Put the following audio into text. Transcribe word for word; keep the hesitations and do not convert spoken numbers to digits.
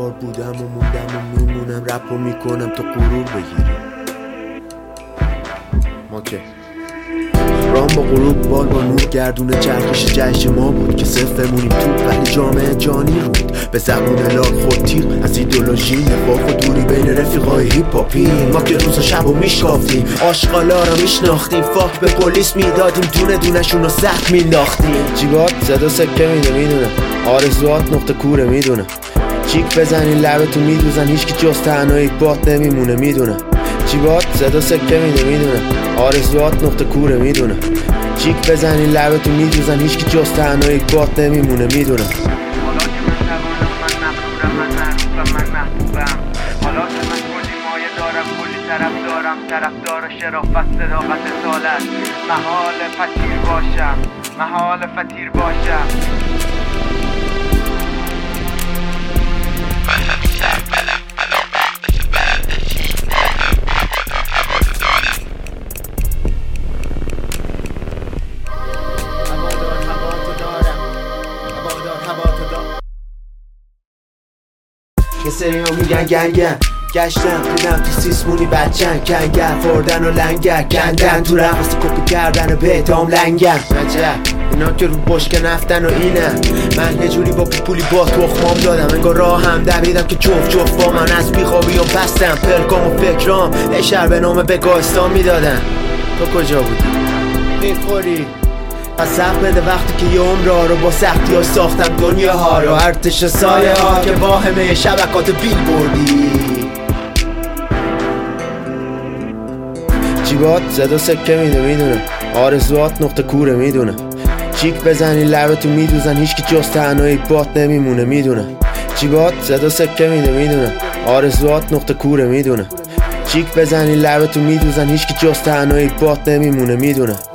بار بودم و موندم و میمونم، رپ رو میکنم تا غرور بگیری. ما که رام با غروب بال با نور گردونه چرخش جشن ما بود که صرف بمونیم تو، ولی جامعه جانی رود به زبون لال خود تیر از ایدولوژی نفاق و دوری بین رفیقای هیپ هاپیم. ما که روز و شب رو میشکافتیم، آشغالا رو میشناختیم، فاک به پلیس میدادیم، دونه دونشون رو سخت مینداختیم. جیبات زد و سکه میده میدونه، آرزوات نقطه کوره میدونه، چیک بزنی لبتو میدوزن، هیچکی جز تنهایی بات نمیمونه میدونه. جیبات زد و سکه میده میدونه، آرزوات نقطه کوره میدونه، چیک بزنی لبتو میدوزن، هیچکی جز تنهایی بات نمیمونه میدونه. حالا که من جوانم، من مغرورم، من معروفم، من محبوبم. حالا که من کلی مایه دارم، کلی طرف دارم، طرفدار شرافت، صداقت، اصالت. محال فتیر باشم، محال فتیر باشم. یه سری ها میگن گنگن، گشتم دیدم تو سیسمونی بچن، کنگر خوردن و لنگر کندن، تو رقص کپی کردن بهتام لنگن. عجب اینا که رو بشک نفتن و اینه، من یه جوری با پیپولی با تخمام دادم، انگار راه هم دویدم که جفت جفت با من از بیخوابی و بستم پلکام و فکرام اشر به نام بگاهستان میدادن. تو کجا بودی؟ میخوری پس حق بده وقتی که یه عمر رو با سختی ها ساختم دنیاها رو، ارتش سایه ها که با همه شبکات بیل بردی. جیبات زد و سکه میده میدونه، آرزوات نقطه کوره میدونه، چیک بزنی لبتو میدوزن، هیچکی جز تنهایی بات نمیمونه میدونه. جیبات زد و سکه میده میدونه، آرزوات نقطه کوره میدونه، چیک بزنی لبتو میدوزن، هیچکی جز تنهایی بات نمیمونه میدونه.